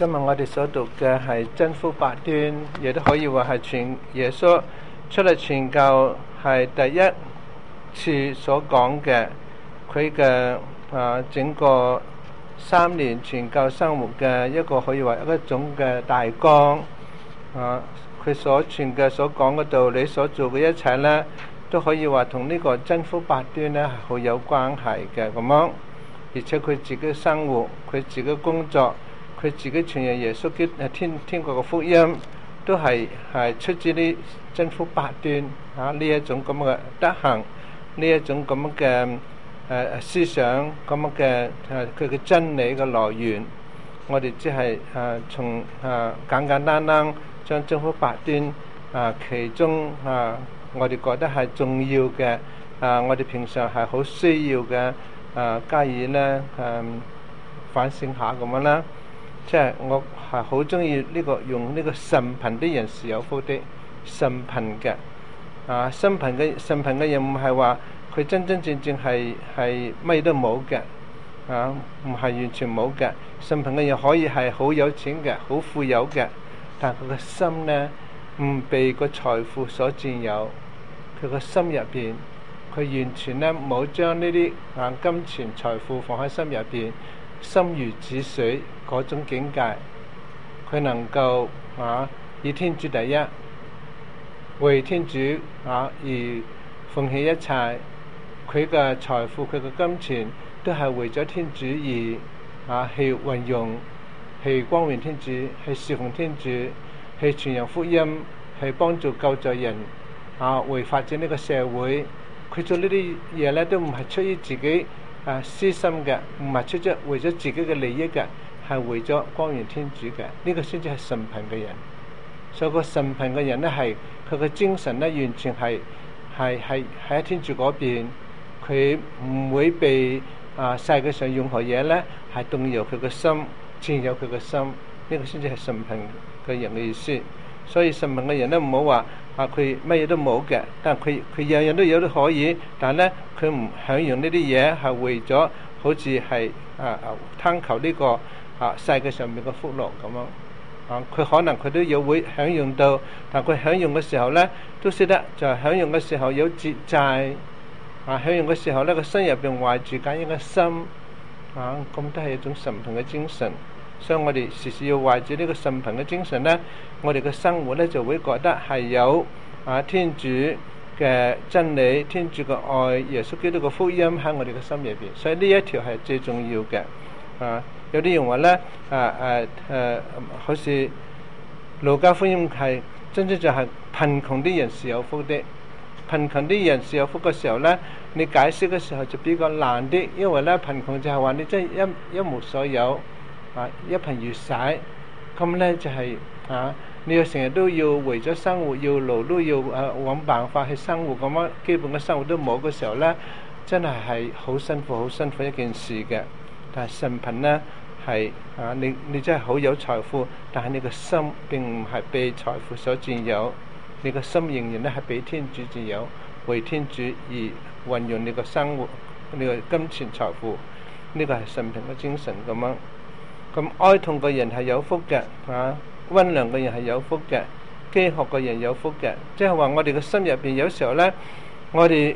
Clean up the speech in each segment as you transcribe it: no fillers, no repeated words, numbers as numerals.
今日我哋所讀嘅係真福八端，亦都可以話係全耶穌出嚟傳教係第一次所講嘅，佢嘅整個3年傳教生活嘅一個可以話一種嘅大綱佢所傳嘅所講嘅道理，所做嘅一切呢，都可以話同呢個真福八端呢係好有關係嘅咁樣。而且佢自己生活，佢自己工作，佢自己傳揚耶穌基督天國嘅福音，都係出自呢真福八端呢一種咁嘅德行，呢一種咁嘅思想，咁嘅佢嘅真理嘅來源。我哋只係從簡簡單單將真福八端其中我哋覺得係重要嘅我哋平常係好需要嘅加以呢反省下咁樣啦。即係我係好中意呢個用呢個神貧的人是有福的。神貧嘅神貧嘅人唔係話佢真真正正係乜都冇嘅唔係完全冇嘅。神貧嘅人可以係好有錢嘅，好富有嘅，但佢個心呢唔被個財富所佔有，佢個心入邊佢完全呢冇將呢啲金錢財富放喺心入邊，心如止水嗰種境界，佢能夠以天主第一，為天主而奉獻一切，佢嘅財富佢嘅金錢都係為咗天主而去運用，去光榮天主，去侍奉天主，去傳揚福音，去幫助救助人為發展呢個社會。佢做呢啲嘢呢都唔係出於自己私心嘅，唔係為咗自己嘅利益嘅，係為咗光榮天主嘅。呢個先至係神貧嘅人。所以個神貧嘅人呢，係佢嘅精神呢完全係喺天主嗰邊，佢唔會被世界上任何嘢呢係動搖佢嘅心，佔有佢嘅心。呢個先至係神貧嘅人嘅意思。所以神貧嘅人呢，唔好話佢乜嘢都冇嘅，但佢樣樣都有都可以，但係呢佢唔享用呢啲嘢係為咗好似係貪求呢個世界上面嘅福樂咁樣。佢可能佢都有會享用到，但佢享用嘅時候呢，都識得就係享用嘅時候有節制享用嘅時候呢，個心入邊懷住緊一個心咁都係一種神貧嘅精神。所以我哋時時要懷住呢個神貧嘅精神呢，我哋嘅生活呢就會覺得係有天主嘅真理，天主嘅愛，耶穌基督嘅福音喺我哋嘅心入邊。所以呢一條係最重要嘅。有啲人話呢好似路加福音係真正就係貧窮啲人是有福的。貧窮啲人是有福嘅時候呢，你解釋嘅時候就比較難啲，因為呢貧窮就係話你真係一無所有一貧如洗，咁呢就係你要成日都要為咗生活要勞碌，要揾辦法去生活，咁樣基本嘅生活都冇嘅時候呢，真係好辛苦一件事嘅。但係神貧呢係你真係好有財富，但係你個心並唔係被財富所佔有，你個心仍然呢係被天主佔有，為天主而運用你個生活，你個金錢財富，呢個係神貧嘅精神咁樣。咁哀痛嘅人係有福嘅溫良嘅人係有福嘅，飢渴嘅人有福嘅。即係話我哋嘅心入邊有時候呢，我哋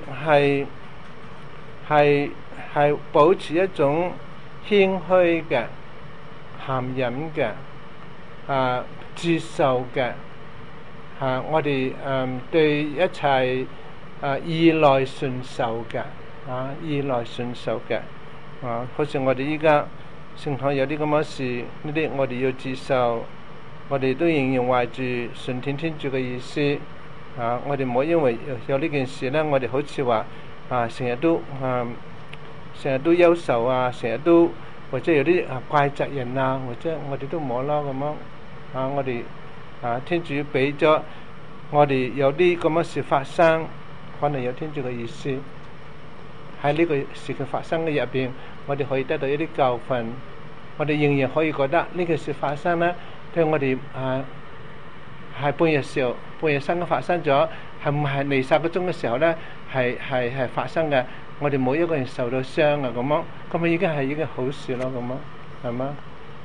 係保持一種謙虛嘅、含忍嘅、接受嘅我哋對一切意來順受嘅意來順受嘅好似我哋依家聖堂有啲咁嘅事，呢啲我哋要接受，我哋都仍然懷住順天天主嘅意思我哋唔好因為有呢件事呢，我哋好似話成日都憂愁成日都或者有啲怪責人或者我哋都唔好啦咁樣我哋天主俾咗我哋有啲咁嘅事發生，可能有天主嘅意思喺呢個事情發生嘅入邊，我哋可以得到一啲教訓。我哋仍然可以覺得呢件事發生呢，對我哋係半夜三更發生咗，係唔係彌撒個鐘嘅時候呢？係發生嘅。我哋冇一個人受到傷咁樣，咁已經係好事咯，咁樣係嘛？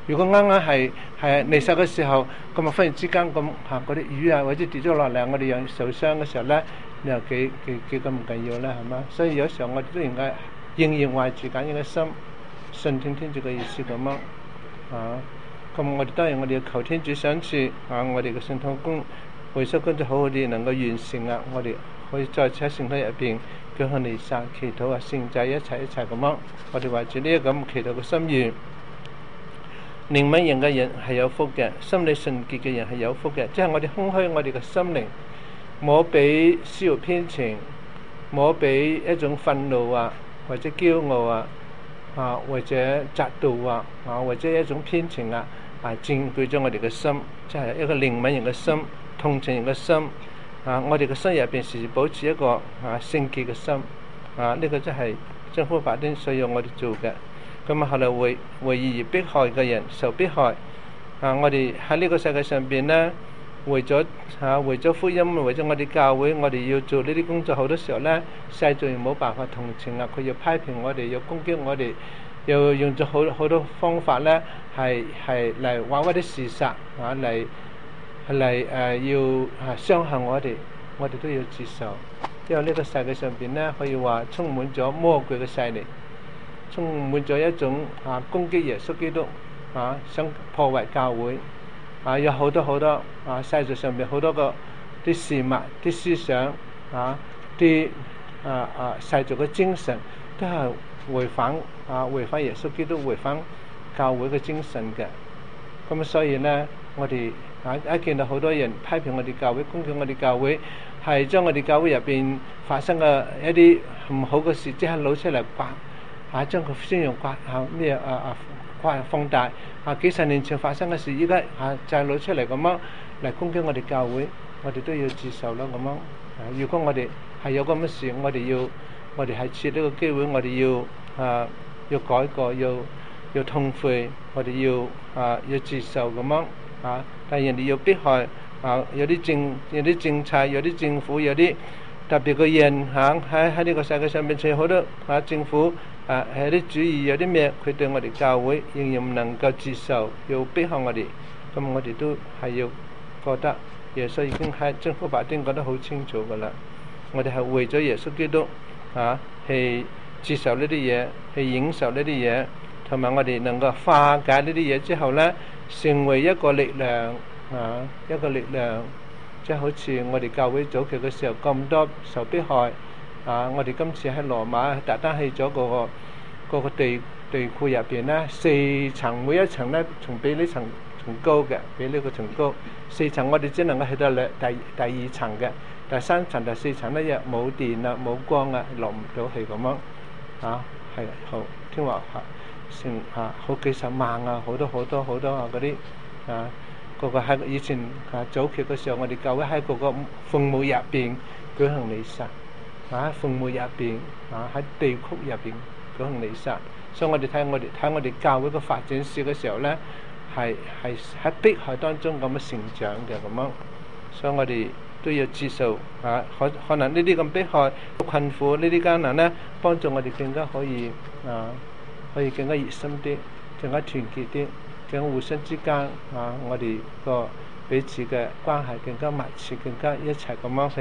如果啱啱係彌撒嘅時候，咁啊忽然之間咁嗰啲魚啊或者跌咗落嚟，我哋有受傷嘅時候咧，你又幾咁唔緊要咧，係嘛？所以有時候我哋都應該懷住緊一個心，信聽天主嘅意思咁樣咁我哋當然我哋要求天主賞賜我哋嘅聖堂工會所工作好好啲能夠完成啊！我哋可以再喺聖堂入邊舉行彌撒、祈禱聖祭一齊咁樣。我哋懷住呢一個咁祈禱嘅心願，靈敏型嘅人係有福嘅，心理純潔嘅人係有福嘅。即係我哋空虛我哋嘅心靈，冇俾私欲偏情，冇俾一種憤怒或者驕傲或者嫉妒或者一種偏情佔據咗我哋嘅心，即係一個靈敏型嘅心、同情型嘅心我哋嘅心入邊時時保持一個聖潔嘅心呢個真係真福法典需要我哋做嘅。咁後來為義而迫害嘅人受迫害我哋喺呢個世界上邊呢，為咗福音，為咗我哋教會，我哋要做呢啲工作，好多時候呢，世俗人冇辦法同情佢要批評我哋，要攻擊我哋，又用咗好多方法呢，係嚟挖啲事實嚟要傷害我哋都要接受。因為呢個世界上邊呢，可以話充滿咗魔鬼嘅勢力，充滿咗一種攻擊耶穌基督想破壞教會有好多世俗上面好多個啲事物、啲思想啲世俗嘅精神都係違反耶穌基督、違反教會嘅精神嘅。咁所以呢，我哋一見到好多人批評我哋教會、攻擊我哋教會，係將我哋教會入邊發生嘅一啲唔好嘅事，即係攞出嚟將佢宣揚放大幾十年前發生嘅事，依家就係攞出嚟咁樣嚟攻擊我哋教會，我哋都要接受咯咁樣。如果我哋係有咁嘅事，我哋係設呢個機會，我哋要改過，要痛悔，我哋要接受咁樣但係人哋要迫害有啲政策、有啲政府、有啲特別嘅人喺呢個世界上面，除好多政府係啲主義，有啲咩佢對我哋教會仍然唔能夠接受，要迫害我哋，咁我哋都係要覺得耶穌已經喺真福八端講得好清楚噶啦。我哋係為咗耶穌基督去接受呢啲嘢，去忍受呢啲嘢，同埋我哋能夠化解呢啲嘢之後呢，成為一個力量一個力量，即係好似我哋教會早期嘅時候咁多受迫害我哋今次喺羅馬特登去咗個地庫入邊呢，4層，每一層呢仲比呢層仲高嘅，比呢個層高4層，我哋只能夠去到第2層嘅，第3層、第4層呢又冇電冇光落唔到去咁樣係好聽話成好幾十萬好多嗰啲個喺以前早期嘅時候，我哋教會喺個墳墓入邊舉行彌撒墳墓入邊喺地庫入邊舉行彌撒。所以我哋睇我哋教會嘅發展史嘅時候呢，係喺迫害當中咁樣成長嘅咁樣。所以我哋都要接受可能呢啲咁迫害、困苦、呢啲艱難呢，幫助我哋更加可以更加熱心啲，更加團結啲，更加互相之間我哋個彼此嘅關係更加密切，更加一齊咁樣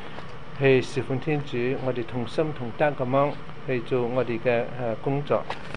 去侍奉天主，我哋同心同德咁樣去做我哋嘅工作。